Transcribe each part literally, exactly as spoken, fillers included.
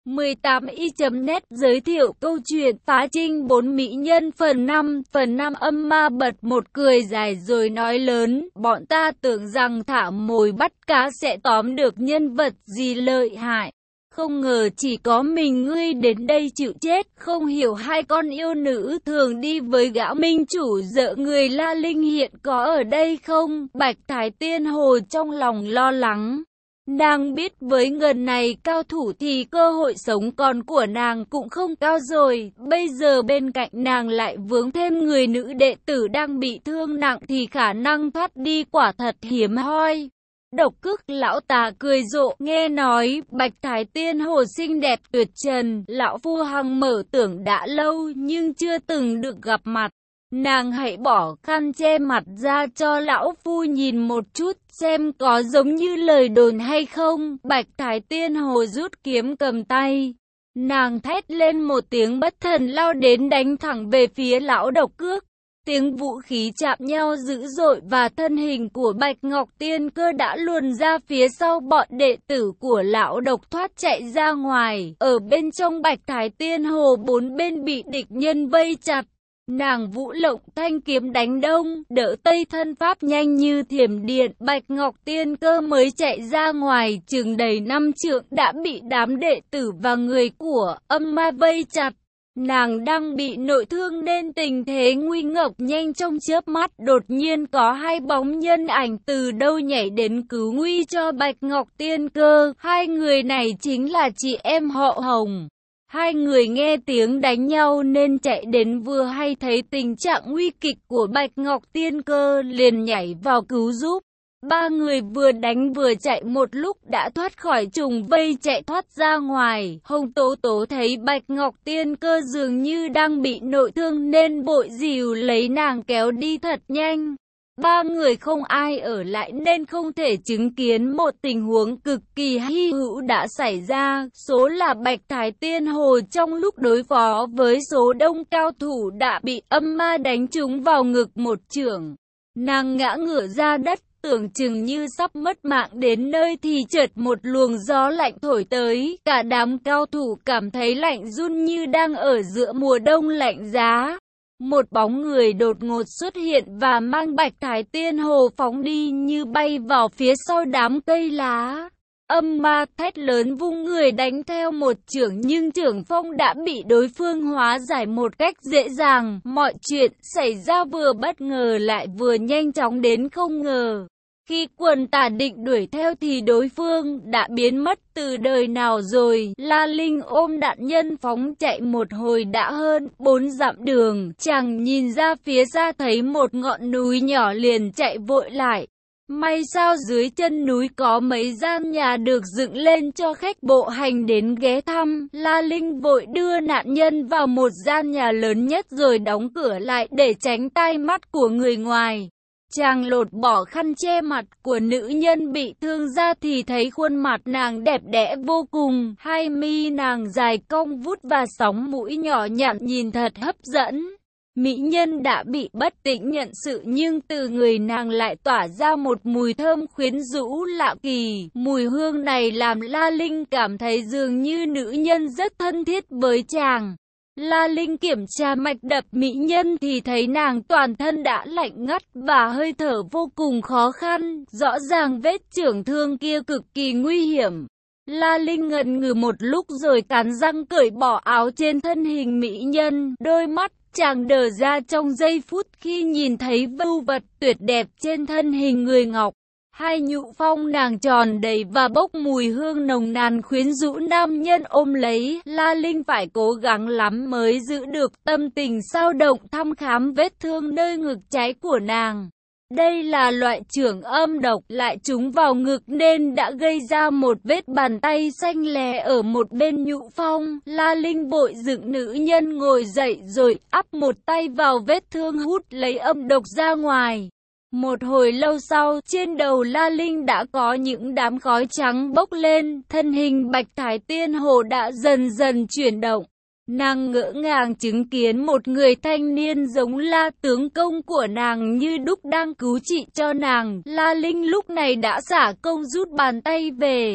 mười tám y chấm net giới thiệu câu chuyện phá trinh bốn mỹ nhân phần năm. Phần năm âm ma bật một cười dài rồi nói lớn, bọn ta tưởng rằng thả mồi bắt cá sẽ tóm được nhân vật gì lợi hại. Không ngờ chỉ có mình ngươi đến đây chịu chết, không hiểu hai con yêu nữ thường đi với gã minh chủ dợ người La Linh hiện có ở đây không? Bạch Thái Tiên Hồ trong lòng lo lắng. Nàng biết với ngần này cao thủ thì cơ hội sống còn của nàng cũng không cao rồi, bây giờ bên cạnh nàng lại vướng thêm người nữ đệ tử đang bị thương nặng thì khả năng thoát đi quả thật hiếm hoi. Độc Cước lão tà cười rộ, nghe nói Bạch Thái Tiên Hồ xinh đẹp tuyệt trần, lão phu hằng mở tưởng đã lâu nhưng chưa từng được gặp mặt. Nàng hãy bỏ khăn che mặt ra cho lão phu nhìn một chút xem có giống như lời đồn hay không. Bạch Thái Tiên Hồ rút kiếm cầm tay. Nàng thét lên một tiếng bất thần lao đến đánh thẳng về phía lão Độc Cước. Tiếng vũ khí chạm nhau dữ dội và thân hình của Bạch Ngọc Tiên Cơ đã luồn ra phía sau, bọn đệ tử của lão Độc thoát chạy ra ngoài. Ở bên trong Bạch Thái Tiên Hồ bốn bên bị địch nhân vây chặt. Nàng vũ lộng thanh kiếm đánh đông, đỡ tây, thân pháp nhanh như thiểm điện. Bạch Ngọc Tiên Cơ mới chạy ra ngoài chừng đầy năm trượng đã bị đám đệ tử và người của âm ma vây chặt. Nàng đang bị nội thương nên tình thế nguy ngập, nhanh trong chớp mắt đột nhiên có hai bóng nhân ảnh từ đâu nhảy đến cứu nguy cho Bạch Ngọc Tiên Cơ. Hai người này chính là chị em họ Hồng. Hai người nghe tiếng đánh nhau nên chạy đến, vừa hay thấy tình trạng nguy kịch của Bạch Ngọc Tiên Cơ liền nhảy vào cứu giúp. Ba người vừa đánh vừa chạy một lúc đã thoát khỏi trùng vây chạy thoát ra ngoài. Hồng Tố Tố thấy Bạch Ngọc Tiên Cơ dường như đang bị nội thương nên bội dìu lấy nàng kéo đi thật nhanh. Ba người không ai ở lại nên không thể chứng kiến một tình huống cực kỳ hy hữu đã xảy ra. Số là Bạch Thái Tiên Hồ trong lúc đối phó với số đông cao thủ đã bị âm ma đánh trúng vào ngực một chưởng. Nàng ngã ngửa ra đất, tưởng chừng như sắp mất mạng đến nơi thì chợt một luồng gió lạnh thổi tới. Cả đám cao thủ cảm thấy lạnh run như đang ở giữa mùa đông lạnh giá. Một bóng người đột ngột xuất hiện và mang Bạch Thái Tiên Hồ phóng đi như bay vào phía sau đám cây lá. Âm ma thét lớn vung người đánh theo một chưởng nhưng chưởng phong đã bị đối phương hóa giải một cách dễ dàng. Mọi chuyện xảy ra vừa bất ngờ lại vừa nhanh chóng đến không ngờ. Khi quần tả định đuổi theo thì đối phương đã biến mất từ đời nào rồi. La Linh ôm đạn nhân phóng chạy một hồi đã hơn bốn dặm đường. Chàng nhìn ra phía xa thấy một ngọn núi nhỏ liền chạy vội lại. May sao dưới chân núi có mấy gian nhà được dựng lên cho khách bộ hành đến ghé thăm. La Linh vội đưa nạn nhân vào một gian nhà lớn nhất rồi đóng cửa lại để tránh tai mắt của người ngoài. Chàng lột bỏ khăn che mặt của nữ nhân bị thương ra thì thấy khuôn mặt nàng đẹp đẽ vô cùng, hai mi nàng dài cong vút và sóng mũi nhỏ nhặn nhìn thật hấp dẫn. Mỹ nhân đã bị bất tỉnh nhận sự nhưng từ người nàng lại tỏa ra một mùi thơm quyến rũ lạ kỳ. Mùi hương này làm La Linh cảm thấy dường như nữ nhân rất thân thiết với chàng. La Linh kiểm tra mạch đập mỹ nhân thì thấy nàng toàn thân đã lạnh ngắt và hơi thở vô cùng khó khăn, rõ ràng vết chưởng thương kia cực kỳ nguy hiểm. La Linh ngần ngừ một lúc rồi cắn răng cởi bỏ áo trên thân hình mỹ nhân, đôi mắt chàng đờ ra trong giây phút khi nhìn thấy vưu vật tuyệt đẹp trên thân hình người ngọc. Hai nhũ phong nàng tròn đầy và bốc mùi hương nồng nàn quyến rũ nam nhân ôm lấy. La Linh phải cố gắng lắm mới giữ được tâm tình sao động thăm khám vết thương nơi ngực trái của nàng. Đây là loại chưởng âm độc lại trúng vào ngực nên đã gây ra một vết bàn tay xanh lè ở một bên nhũ phong. La Linh vội dựng nữ nhân ngồi dậy rồi ắp một tay vào vết thương hút lấy âm độc ra ngoài. Một hồi lâu sau, trên đầu La Linh đã có những đám khói trắng bốc lên, thân hình Bạch Thái Tiên Hồ đã dần dần chuyển động. Nàng ngỡ ngàng chứng kiến một người thanh niên giống La tướng công của nàng như đúc đang cứu trị cho nàng. La Linh lúc này đã xả công rút bàn tay về.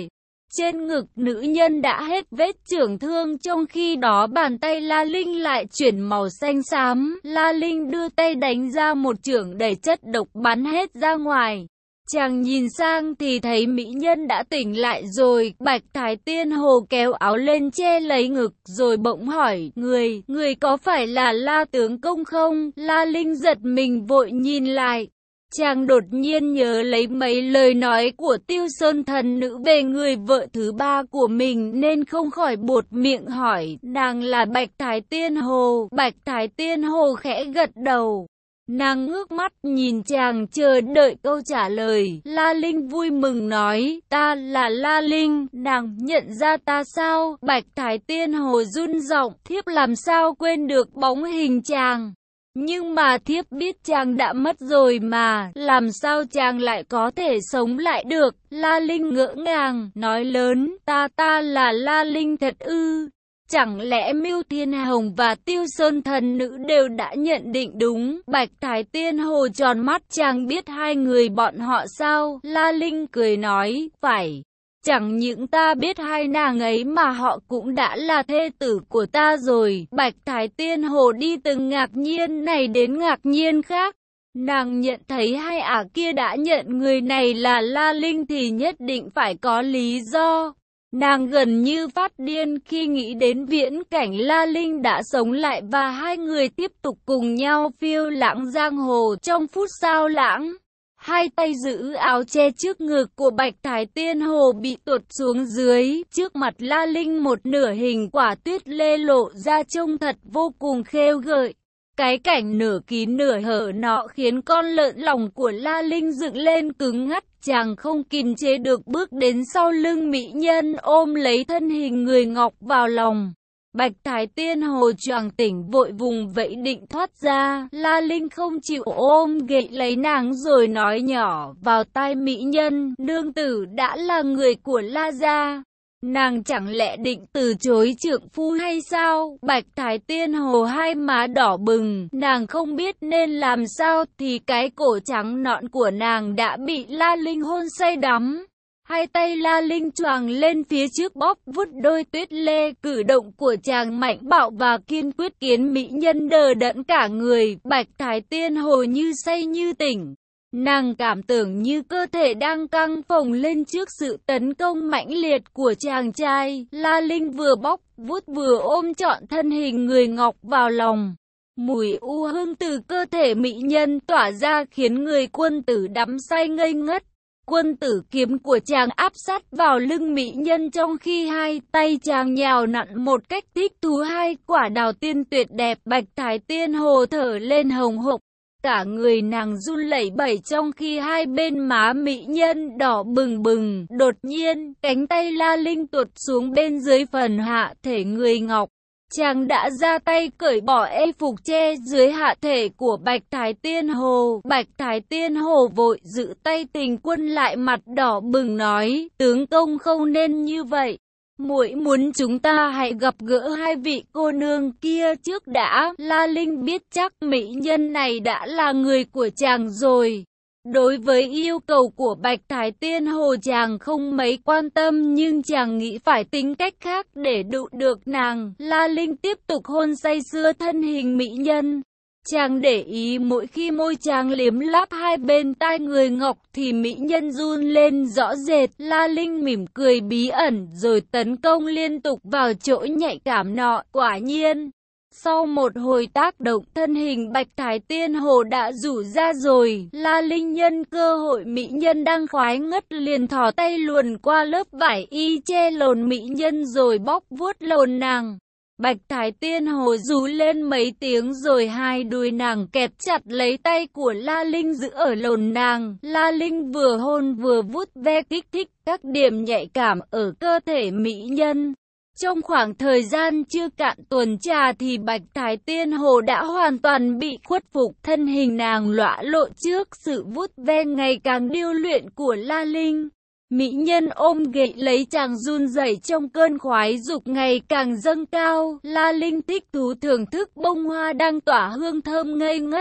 Trên ngực nữ nhân đã hết vết chưởng thương, trong khi đó bàn tay La Linh lại chuyển màu xanh xám. La Linh đưa tay đánh ra một chưởng đầy chất độc bắn hết ra ngoài. Chàng nhìn sang thì thấy mỹ nhân đã tỉnh lại rồi. Bạch Thái Tiên Hồ kéo áo lên che lấy ngực rồi bỗng hỏi, người, người có phải là La tướng công không? La Linh giật mình vội nhìn lại. Chàng đột nhiên nhớ lấy mấy lời nói của Tiêu Sơn thần nữ về người vợ thứ ba của mình nên không khỏi buột miệng hỏi, nàng là Bạch Thái Tiên Hồ. Bạch Thái Tiên Hồ khẽ gật đầu. Nàng ngước mắt nhìn chàng chờ đợi câu trả lời. La Linh vui mừng nói, ta là La Linh, nàng nhận ra ta sao? Bạch Thái Tiên Hồ run giọng, thiếp làm sao quên được bóng hình chàng. Nhưng mà thiếp biết chàng đã mất rồi mà, làm sao chàng lại có thể sống lại được? La Linh ngỡ ngàng, nói lớn, ta ta là La Linh thật ư? Chẳng lẽ Mưu Thiên Hồng và Tiêu Sơn thần nữ đều đã nhận định đúng? Bạch Thái Tiên Hồ tròn mắt, chàng biết hai người bọn họ sao? La Linh cười nói, phải. Chẳng những ta biết hai nàng ấy mà họ cũng đã là thê tử của ta rồi. Bạch Thái Tiên Hồ đi từng ngạc nhiên này đến ngạc nhiên khác. Nàng nhận thấy hai ả kia đã nhận người này là La Linh thì nhất định phải có lý do. Nàng gần như phát điên khi nghĩ đến viễn cảnh La Linh đã sống lại và hai người tiếp tục cùng nhau phiêu lãng giang hồ trong phút sao lãng. Hai tay giữ áo che trước ngực của Bạch Thái Tiên Hồ bị tuột xuống dưới, trước mặt La Linh một nửa hình quả tuyết lê lộ ra trông thật vô cùng khêu gợi. Cái cảnh nửa kín nửa hở nọ khiến con lợn lòng của La Linh dựng lên cứng ngắt, chàng không kìm chế được bước đến sau lưng mỹ nhân ôm lấy thân hình người ngọc vào lòng. Bạch Thái Tiên Hồ choàng tỉnh vội vùng vẫy định thoát ra, La Linh không chịu ôm ghệ lấy nàng rồi nói nhỏ vào tai mỹ nhân, nương tử đã là người của La gia. Nàng chẳng lẽ định từ chối trượng phu hay sao? Bạch Thái Tiên Hồ hai má đỏ bừng, nàng không biết nên làm sao thì cái cổ trắng nõn của nàng đã bị La Linh hôn say đắm. Hai tay La Linh choàng lên phía trước bóp vút đôi tuyết lê, cử động của chàng mạnh bạo và kiên quyết khiến mỹ nhân đờ đẫn cả người. Bạch Thái Tiên Hồ như say như tỉnh. Nàng cảm tưởng như cơ thể đang căng phồng lên trước sự tấn công mãnh liệt của chàng trai. La Linh vừa bóp vút vừa ôm trọn thân hình người ngọc vào lòng. Mùi u hương từ cơ thể mỹ nhân tỏa ra khiến người quân tử đắm say ngây ngất. Quân tử kiếm của chàng áp sát vào lưng mỹ nhân trong khi hai tay chàng nhào nặn một cách thích thú hai quả đào tiên tuyệt đẹp. Bạch Thái Tiên Hồ thở lên hồng hộc. Cả người nàng run lẩy bẩy trong khi hai bên má mỹ nhân đỏ bừng bừng. Đột nhiên, cánh tay La Linh tuột xuống bên dưới phần hạ thể người ngọc. Chàng đã ra tay cởi bỏ y phục che dưới hạ thể của Bạch Thái Tiên Hồ. Bạch Thái Tiên Hồ vội giữ tay Tình Quân lại, mặt đỏ bừng nói, tướng công không nên như vậy. Muội muốn chúng ta hãy gặp gỡ hai vị cô nương kia trước đã. La Linh biết chắc mỹ nhân này đã là người của chàng rồi. Đối với yêu cầu của Bạch Thái Tiên Hồ chàng không mấy quan tâm, nhưng chàng nghĩ phải tính cách khác để dụ được nàng. La Linh tiếp tục hôn say sưa thân hình mỹ nhân. Chàng để ý mỗi khi môi chàng liếm láp hai bên tai người ngọc thì mỹ nhân run lên rõ rệt. La Linh mỉm cười bí ẩn rồi tấn công liên tục vào chỗ nhạy cảm nọ. Quả nhiên, sau một hồi tác động thân hình Bạch Thái Tiên Hồ đã rủ ra rồi. La Linh nhân cơ hội mỹ nhân đang khoái ngất liền thò tay luồn qua lớp vải y che lồn mỹ nhân rồi bóp vuốt lồn nàng. Bạch Thái Tiên Hồ rú lên mấy tiếng rồi hai đuôi nàng kẹp chặt lấy tay của La Linh giữ ở lồn nàng. La Linh vừa hôn vừa vuốt ve kích thích các điểm nhạy cảm ở cơ thể mỹ nhân. Trong khoảng thời gian chưa cạn tuần trà thì Bạch Thái Tiên Hồ đã hoàn toàn bị khuất phục, thân hình nàng lõa lộ trước sự vuốt ve ngày càng điêu luyện của La Linh. Mỹ nhân ôm ghệ lấy chàng run rẩy trong cơn khoái dục ngày càng dâng cao. La Linh thích thú thưởng thức bông hoa đang tỏa hương thơm ngây ngất.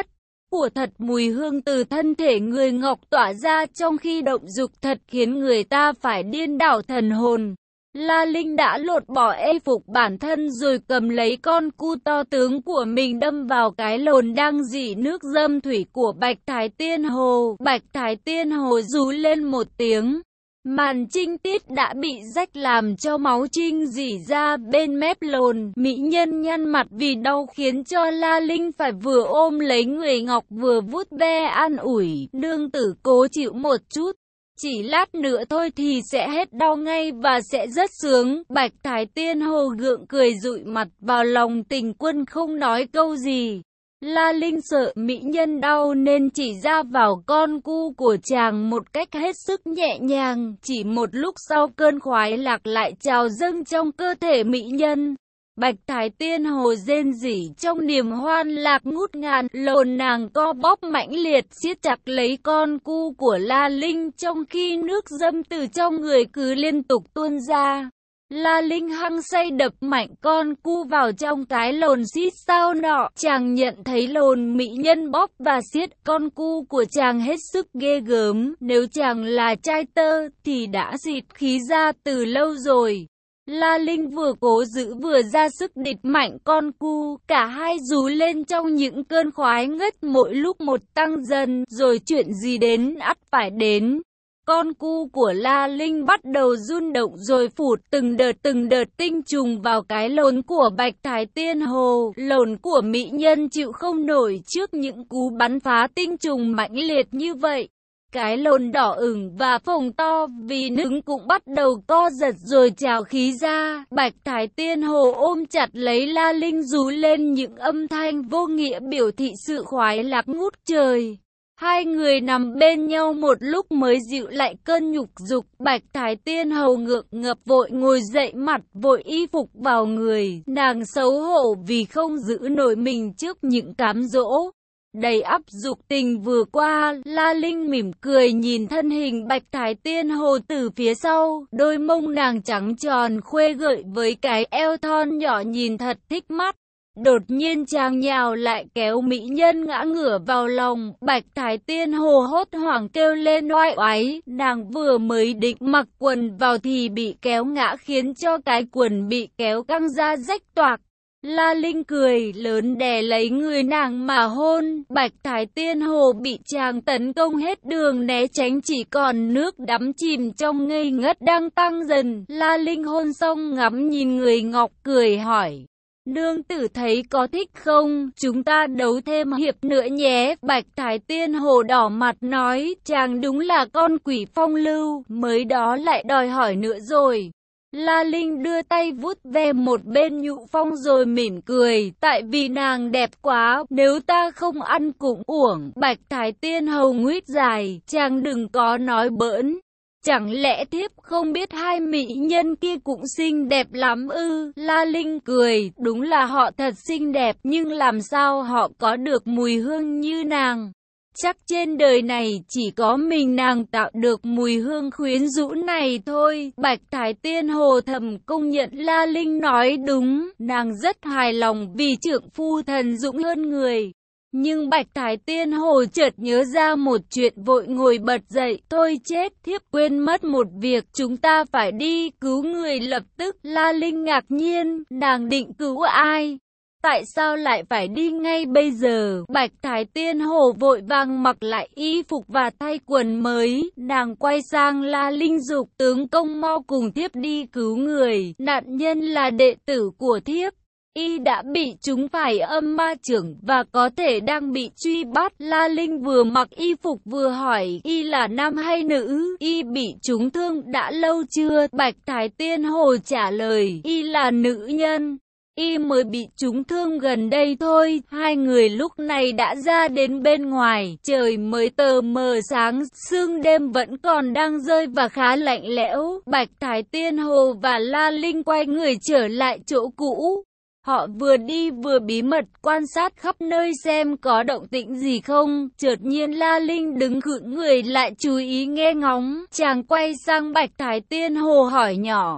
của thật, mùi hương từ thân thể người ngọc tỏa ra trong khi động dục thật khiến người ta phải điên đảo thần hồn. La Linh đã lột bỏ y phục bản thân rồi cầm lấy con cu to tướng của mình đâm vào cái lồn đang rỉ nước dâm thủy của Bạch Thái Tiên Hồ. Bạch Thái Tiên Hồ rú lên một tiếng. Màn trinh tiết đã bị rách làm cho máu trinh rỉ ra bên mép lồn. Mỹ nhân nhăn mặt vì đau khiến cho La Linh phải vừa ôm lấy người ngọc vừa vuốt ve an ủi. Nương tử cố chịu một chút. Chỉ lát nữa thôi thì sẽ hết đau ngay và sẽ rất sướng. Bạch Thái Tiên Hồ gượng cười dụi mặt vào lòng Tình Quân không nói câu gì. La Linh sợ mỹ nhân đau nên chỉ ra vào con cu của chàng một cách hết sức nhẹ nhàng. Chỉ một lúc sau cơn khoái lạc lại trào dâng trong cơ thể mỹ nhân. Bạch Thái Tiên Hồ rên rỉ trong niềm hoan lạc ngút ngàn, lồn nàng co bóp mãnh liệt siết chặt lấy con cu của La Linh trong khi nước dâm từ trong người cứ liên tục tuôn ra. La Linh hăng say đập mạnh con cu vào trong cái lồn xít sao nọ. Chàng nhận thấy lồn mỹ nhân bóp và siết con cu của chàng hết sức ghê gớm. Nếu chàng là trai tơ thì đã xịt khí ra từ lâu rồi. La Linh vừa cố giữ vừa ra sức địch mạnh con cu, cả hai rú lên trong những cơn khoái ngất mỗi lúc một tăng dần, rồi chuyện gì đến ắt phải đến. Con cu của La Linh bắt đầu rung động rồi phụt từng đợt từng đợt tinh trùng vào cái lồn của Bạch Thái Tiên Hồ. Lồn của mỹ nhân chịu không nổi trước những cú bắn phá tinh trùng mãnh liệt như vậy. Cái lồn đỏ ửng và phồng to vì nước cũng bắt đầu co giật rồi trào khí ra. Bạch Thái Tiên Hồ ôm chặt lấy La Linh rú lên những âm thanh vô nghĩa biểu thị sự khoái lạc ngút trời. Hai người nằm bên nhau một lúc mới dịu lại cơn nhục dục. Bạch Thái Tiên Hầu ngượng ngập vội ngồi dậy, mặt vội y phục vào người. Nàng xấu hổ vì không giữ nổi mình trước những cám dỗ đầy ắp dục tình vừa qua. La Linh mỉm cười nhìn thân hình Bạch Thái Tiên Hồ từ phía sau. Đôi mông nàng trắng tròn khuê gợi với cái eo thon nhỏ nhìn thật thích mắt. Đột nhiên chàng nhào lại kéo mỹ nhân ngã ngửa vào lòng. Bạch Thái Tiên Hồ hốt hoảng kêu lên oai oái. Nàng vừa mới định mặc quần vào thì bị kéo ngã khiến cho cái quần bị kéo căng ra rách toạc. La Linh cười lớn đè lấy người nàng mà hôn. Bạch Thái Tiên Hồ bị chàng tấn công hết đường né tránh, chỉ còn nước đắm chìm trong ngây ngất đang tăng dần. La Linh hôn xong ngắm nhìn người ngọc cười hỏi. Nương tử thấy có thích không? Chúng ta đấu thêm hiệp nữa nhé. Bạch Thái Tiên Hồ đỏ mặt nói. Chàng đúng là con quỷ phong lưu, mới đó lại đòi hỏi nữa rồi. La Linh đưa tay vuốt ve một bên nhũ phong rồi mỉm cười. Tại vì nàng đẹp quá, nếu ta không ăn cũng uổng. Bạch Thái Tiên Hầu nguyết dài. Chàng đừng có nói bỡn. Chẳng lẽ thiếp không biết hai mỹ nhân kia cũng xinh đẹp lắm ư? La Linh cười, đúng là họ thật xinh đẹp, nhưng làm sao họ có được mùi hương như nàng? Chắc trên đời này chỉ có mình nàng tạo được mùi hương quyến rũ này thôi. Bạch Thái Tiên Hồ thầm công nhận La Linh nói đúng, nàng rất hài lòng vì trượng phu thần dũng hơn người. Nhưng Bạch Thái Tiên Hồ chợt nhớ ra một chuyện vội ngồi bật dậy. Thôi chết, thiếp quên mất một việc, chúng ta phải đi cứu người lập tức. La Linh ngạc nhiên, nàng định cứu ai? Tại sao lại phải đi ngay bây giờ? Bạch Thái Tiên Hồ vội vàng mặc lại y phục và thay quần mới. Nàng quay sang La Linh dục, tướng công mau cùng thiếp đi cứu người. Nạn nhân là đệ tử của thiếp. Y đã bị trúng phải âm ma chưởng và có thể đang bị truy bắt. La Linh vừa mặc y phục vừa hỏi, y là nam hay nữ? Y bị trúng thương đã lâu chưa? Bạch Thái Tiên Hồ trả lời, y là nữ nhân. Y mới bị trúng thương gần đây thôi. Hai người lúc này đã ra đến bên ngoài. Trời mới tờ mờ sáng, sương đêm vẫn còn đang rơi và khá lạnh lẽo. Bạch Thái Tiên Hồ và La Linh quay người trở lại chỗ cũ. Họ vừa đi vừa bí mật quan sát khắp nơi xem có động tĩnh gì không. Chợt nhiên La Linh đứng khựng người lại chú ý nghe ngóng. Chàng quay sang Bạch Thái Tiên Hồ hỏi nhỏ.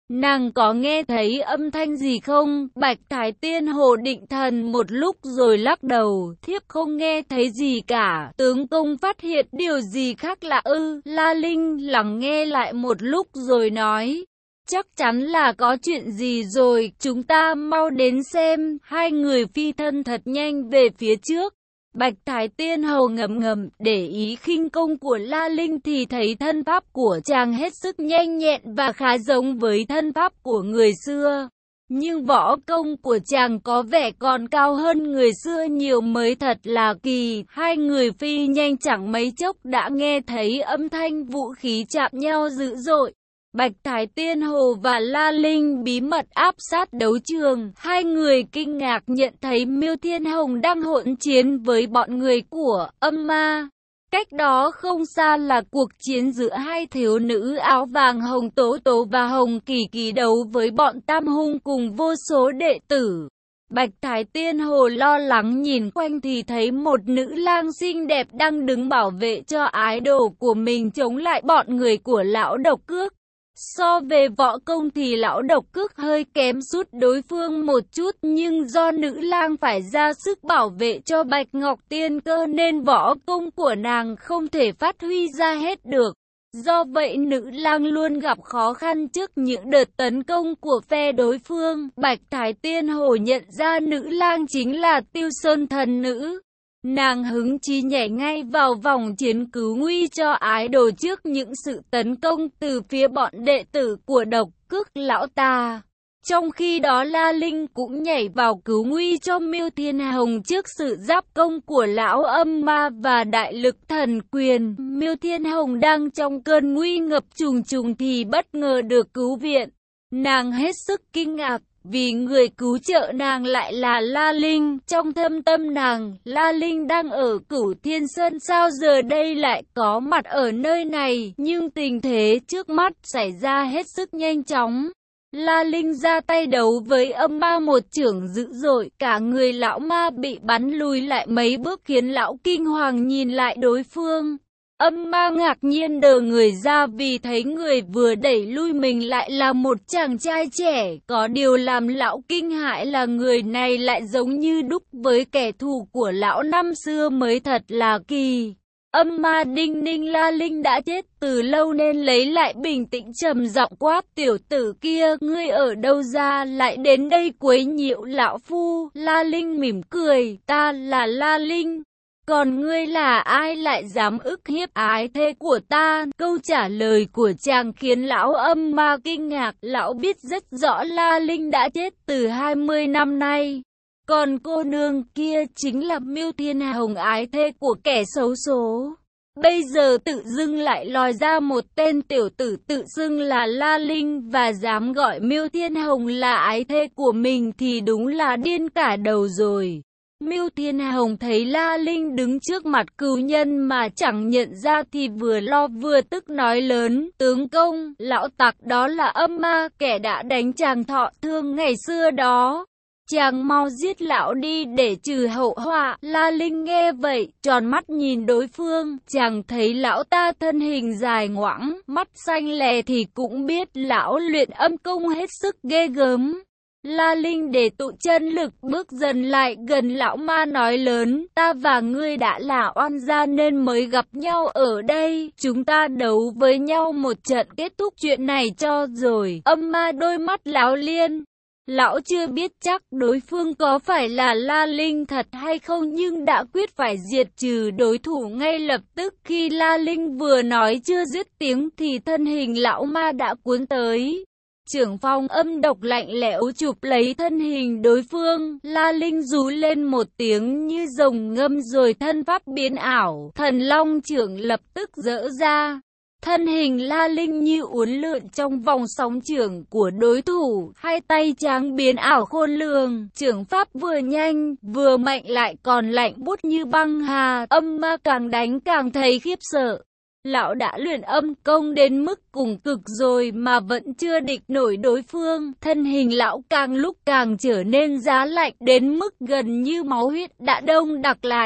Nàng có nghe thấy âm thanh gì không? Bạch Thái Tiên Hồ định thần một lúc rồi lắc đầu, thiếp không nghe thấy gì cả. Tướng công phát hiện điều gì khác lạ ư? La Linh lắng nghe lại một lúc rồi nói, chắc chắn là có chuyện gì rồi, chúng ta mau đến xem. Hai người phi thân thật nhanh về phía trước. Bạch Thái Tiên Hầu ngầm ngầm để ý khinh công của La Linh thì thấy thân pháp của chàng hết sức nhanh nhẹn và khá giống với thân pháp của người xưa. Nhưng võ công của chàng có vẻ còn cao hơn người xưa nhiều mới thật là kỳ. Hai người phi nhanh chẳng mấy chốc đã nghe thấy âm thanh vũ khí chạm nhau dữ dội. Bạch Thái Tiên Hồ và La Linh bí mật áp sát đấu trường. Hai người kinh ngạc nhận thấy Miêu Thiên Hồng đang hỗn chiến với bọn người của Âm Ma. Cách đó không xa là cuộc chiến giữa hai thiếu nữ áo vàng Hồng Tố Tố và Hồng Kỳ Kỳ đấu với bọn Tam Hung cùng vô số đệ tử. Bạch Thái Tiên Hồ lo lắng nhìn quanh thì thấy một nữ lang xinh đẹp đang đứng bảo vệ cho ái đồ của mình chống lại bọn người của lão độc cước. So về võ công thì lão độc cước hơi kém sút đối phương một chút, nhưng do nữ lang phải ra sức bảo vệ cho Bạch Ngọc Tiên Cơ nên võ công của nàng không thể phát huy ra hết được. Do vậy nữ lang luôn gặp khó khăn trước những đợt tấn công của phe đối phương. Bạch Thái Tiên Hồ nhận ra nữ lang chính là Tiêu Sơn thần nữ. Nàng hứng chí nhảy ngay vào vòng chiến cứu nguy cho ái đồ trước những sự tấn công từ phía bọn đệ tử của độc cước lão ta. Trong khi đó La Linh cũng nhảy vào cứu nguy cho Miêu Thiên Hồng trước sự giáp công của lão Âm Ma và đại lực thần quyền. Miêu Thiên Hồng đang trong cơn nguy ngập trùng trùng thì bất ngờ được cứu viện. Nàng hết sức kinh ngạc, vì người cứu trợ nàng lại là La Linh. Trong thâm tâm nàng, La Linh đang ở Cửu Thiên Sơn sao giờ đây lại có mặt ở nơi này. Nhưng tình thế trước mắt xảy ra hết sức nhanh chóng. La Linh ra tay đấu với Âm Ma một chưởng dữ dội, cả người lão ma bị bắn lùi lại mấy bước khiến lão kinh hoàng nhìn lại đối phương. Âm Ma ngạc nhiên đờ người ra vì thấy người vừa đẩy lui mình lại là một chàng trai trẻ. Có điều làm lão kinh hãi là người này lại giống như đúc với kẻ thù của lão năm xưa mới thật là kỳ. Âm Ma đinh ninh La Linh đã chết từ lâu nên lấy lại bình tĩnh trầm giọng quát, tiểu tử kia, ngươi ở đâu ra lại đến đây quấy nhiễu lão phu? La Linh mỉm cười, ta là La Linh. Còn ngươi là ai lại dám ức hiếp ái thê của ta? Câu trả lời của chàng khiến lão Âm Ma kinh ngạc. Lão biết rất rõ La Linh đã chết từ hai mươi năm nay. Còn cô nương kia chính là Miêu Thiên Hồng, ái thê của kẻ xấu số. Bây giờ tự dưng lại lòi ra một tên tiểu tử tự xưng là La Linh và dám gọi Miêu Thiên Hồng là ái thê của mình thì đúng là điên cả đầu rồi. Miêu Thiên Hồng thấy La Linh đứng trước mặt cừu nhân mà chẳng nhận ra thì vừa lo vừa tức nói lớn, tướng công, lão tặc đó là Âm Ma, kẻ đã đánh chàng thọ thương ngày xưa đó. Chàng mau giết lão đi để trừ hậu họa. La Linh nghe vậy, tròn mắt nhìn đối phương, chàng thấy lão ta thân hình dài ngoãng, mắt xanh lè thì cũng biết lão luyện âm công hết sức ghê gớm. La Linh để tụ chân lực bước dần lại gần lão ma nói lớn, ta và ngươi đã là oan gia nên mới gặp nhau ở đây, chúng ta đấu với nhau một trận kết thúc chuyện này cho rồi. Âm Ma đôi mắt láo liên. Lão chưa biết chắc đối phương có phải là La Linh thật hay không nhưng đã quyết phải diệt trừ đối thủ ngay lập tức. Khi La Linh vừa nói chưa dứt tiếng thì thân hình lão ma đã cuốn tới. Trưởng phong âm độc lạnh lẽo chụp lấy thân hình đối phương. La Linh rú lên một tiếng như rồng ngâm rồi thân pháp biến ảo. Thần long trưởng lập tức giở ra. Thân hình La Linh như uốn lượn trong vòng sóng trưởng của đối thủ, hai tay trắng biến ảo khôn lường, trưởng pháp vừa nhanh, vừa mạnh lại còn lạnh bút như băng hà. Âm Ma càng đánh càng thấy khiếp sợ. Lão đã luyện âm công đến mức cùng cực rồi mà vẫn chưa địch nổi đối phương. Thân hình lão càng lúc càng trở nên giá lạnh đến mức gần như máu huyết đã đông đặc lại.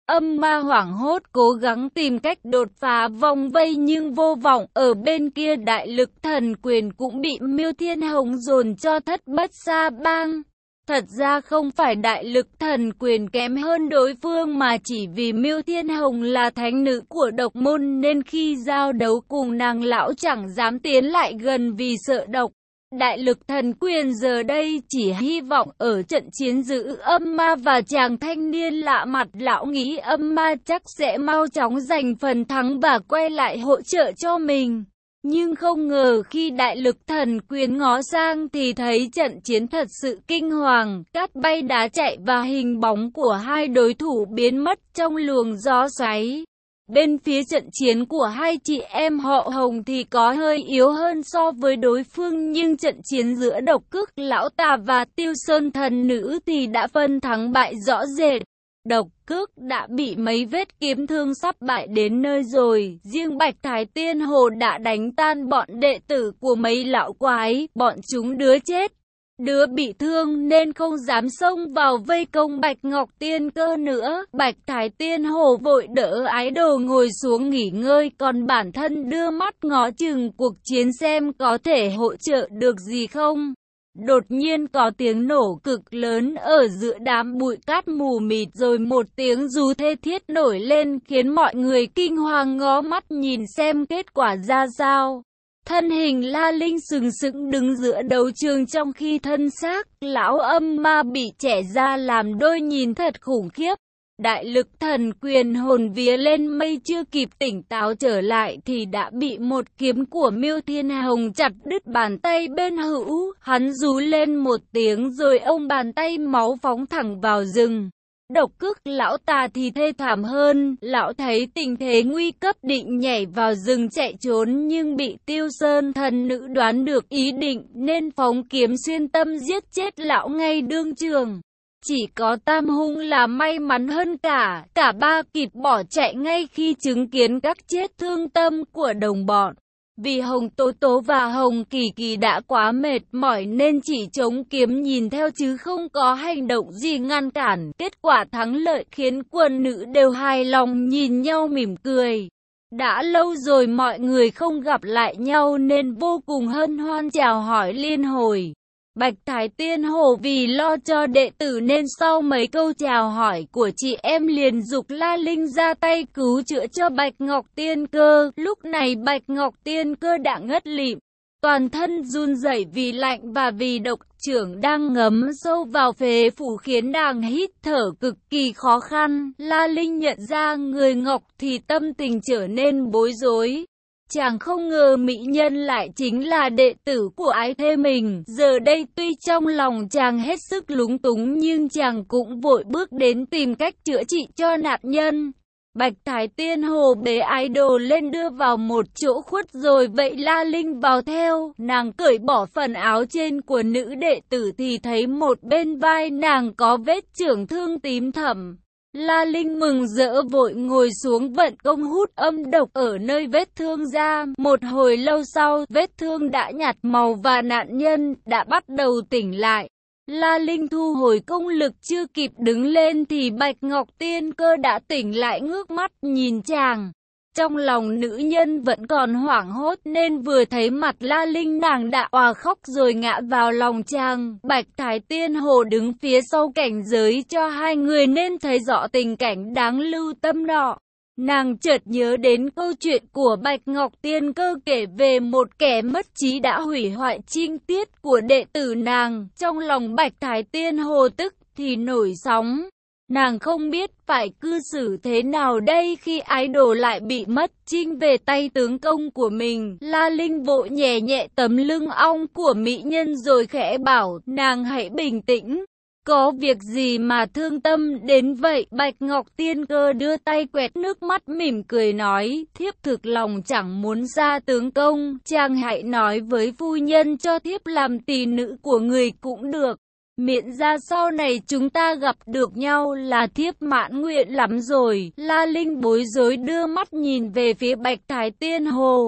Âm ma hoảng hốt cố gắng tìm cách đột phá vòng vây nhưng vô vọng. Ở bên kia đại lực thần quyền cũng bị Miêu Thiên Hồng dồn cho thất bất sa bang. Thật ra không phải đại lực thần quyền kém hơn đối phương mà chỉ vì Miêu Thiên Hồng là thánh nữ của độc môn nên khi giao đấu cùng nàng lão chẳng dám tiến lại gần vì sợ độc. Đại lực thần quyền giờ đây chỉ hy vọng ở trận chiến giữ âm ma và chàng thanh niên lạ mặt. Lão nghĩ âm ma chắc sẽ mau chóng giành phần thắng và quay lại hỗ trợ cho mình. Nhưng không ngờ khi đại lực thần quyền ngó sang thì thấy trận chiến thật sự kinh hoàng, cát bay đá chạy và hình bóng của hai đối thủ biến mất trong luồng gió xoáy. Bên phía trận chiến của hai chị em họ Hồng thì có hơi yếu hơn so với đối phương, nhưng trận chiến giữa Độc Cước lão tà và Tiêu Sơn thần nữ thì đã phân thắng bại rõ rệt. Độc Cước đã bị mấy vết kiếm thương sắp bại đến nơi rồi, riêng Bạch Thái Tiên Hồ đã đánh tan bọn đệ tử của mấy lão quái, bọn chúng đứa chết, đứa bị thương nên không dám xông vào vây công Bạch Ngọc Tiên Cơ nữa. Bạch Thái Tiên Hồ vội đỡ ái đồ ngồi xuống nghỉ ngơi, còn bản thân đưa mắt ngó chừng cuộc chiến xem có thể hỗ trợ được gì không. Đột nhiên có tiếng nổ cực lớn ở giữa đám bụi cát mù mịt, rồi một tiếng rú thê thiết nổi lên khiến mọi người kinh hoàng ngó mắt nhìn xem kết quả ra sao. Thân hình La Linh sừng sững đứng giữa đấu trường trong khi thân xác lão âm ma bị chẻ ra làm đôi nhìn thật khủng khiếp. Đại lực thần quyền hồn vía lên mây chưa kịp tỉnh táo trở lại thì đã bị một kiếm của Miêu Thiên Hồng chặt đứt bàn tay bên hữu. Hắn rú lên một tiếng rồi ông bàn tay máu phóng thẳng vào rừng. Độc Cước lão tà thì thê thảm hơn, lão thấy tình thế nguy cấp định nhảy vào rừng chạy trốn nhưng bị Tiêu Sơn thần nữ đoán được ý định nên phóng kiếm xuyên tâm giết chết lão ngay đương trường. Chỉ có Tam Hung là may mắn hơn cả, cả ba kịp bỏ chạy ngay khi chứng kiến các chết thương tâm của đồng bọn. Vì Hồng Tố Tố và Hồng Kỳ Kỳ đã quá mệt mỏi nên chỉ chống kiếm nhìn theo chứ không có hành động gì ngăn cản. Kết quả thắng lợi khiến quần nữ đều hài lòng nhìn nhau mỉm cười. Đã lâu rồi mọi người không gặp lại nhau nên vô cùng hân hoan chào hỏi liên hồi. Bạch Thái Tiên Hồ vì lo cho đệ tử nên sau mấy câu chào hỏi của chị em liền dục La Linh ra tay cứu chữa cho Bạch Ngọc Tiên Cơ. Lúc này Bạch Ngọc Tiên Cơ đã ngất lịm, toàn thân run rẩy vì lạnh và vì độc trưởng đang ngấm sâu vào phế phủ khiến nàng hít thở cực kỳ khó khăn. La Linh nhận ra người Ngọc thì tâm tình trở nên bối rối. Chàng không ngờ mỹ nhân lại chính là đệ tử của ái thê mình. Giờ đây tuy trong lòng chàng hết sức lúng túng nhưng chàng cũng vội bước đến tìm cách chữa trị cho nạn nhân. Bạch Thái Tiên Hồ bế ái đồ lên đưa vào một chỗ khuất rồi vậy La Linh vào theo. Nàng cởi bỏ phần áo trên của nữ đệ tử thì thấy một bên vai nàng có vết chưởng thương tím thẫm. La Linh mừng rỡ vội ngồi xuống vận công hút âm độc ở nơi vết thương ra. Một hồi lâu sau, vết thương đã nhạt màu và nạn nhân đã bắt đầu tỉnh lại. La Linh thu hồi công lực chưa kịp đứng lên thì Bạch Ngọc Tiên Cơ đã tỉnh lại ngước mắt nhìn chàng. Trong lòng nữ nhân vẫn còn hoảng hốt nên vừa thấy mặt La Linh nàng đã òa khóc rồi ngã vào lòng chàng. Bạch Thái Tiên Hồ đứng phía sau cảnh giới cho hai người nên thấy rõ tình cảnh đáng lưu tâm nọ. Nàng chợt nhớ đến câu chuyện của Bạch Ngọc Tiên Cơ kể về một kẻ mất trí đã hủy hoại trinh tiết của đệ tử nàng. Trong lòng Bạch Thái Tiên Hồ tức thì nổi sóng. Nàng không biết phải cư xử thế nào đây khi ái đồ lại bị mất trinh về tay tướng công của mình. La Linh vội nhẹ nhẹ tấm lưng ong của mỹ nhân rồi khẽ bảo nàng hãy bình tĩnh. Có việc gì mà thương tâm đến vậy? Bạch Ngọc Tiên Cơ đưa tay quẹt nước mắt mỉm cười nói, thiếp thực lòng chẳng muốn ra tướng công, chàng hãy nói với phu nhân cho thiếp làm tỳ nữ của người cũng được. Miễn ra sau này chúng ta gặp được nhau là thiếp mãn nguyện lắm rồi. La Linh bối rối đưa mắt nhìn về phía Bạch Thái Tiên Hồ.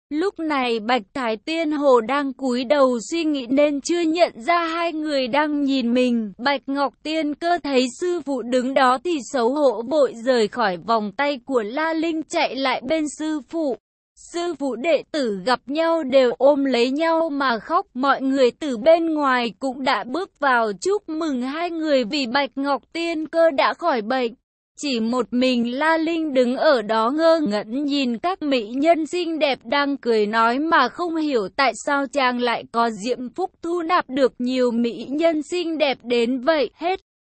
Lúc này Bạch Thái Tiên Hồ đang cúi đầu suy nghĩ nên chưa nhận ra hai người đang nhìn mình. Bạch Ngọc Tiên Cơ thấy sư phụ đứng đó thì xấu hổ vội rời khỏi vòng tay của La Linh chạy lại bên sư phụ. Sư phụ đệ tử gặp nhau đều ôm lấy nhau mà khóc. Mọi người từ bên ngoài cũng đã bước vào chúc mừng hai người vì Bạch Ngọc Tiên Cơ đã khỏi bệnh. Chỉ một mình La Linh đứng ở đó ngơ ngẩn nhìn các mỹ nhân xinh đẹp đang cười nói mà không hiểu tại sao chàng lại có diễm phúc thu nạp được nhiều mỹ nhân xinh đẹp đến vậy. Hết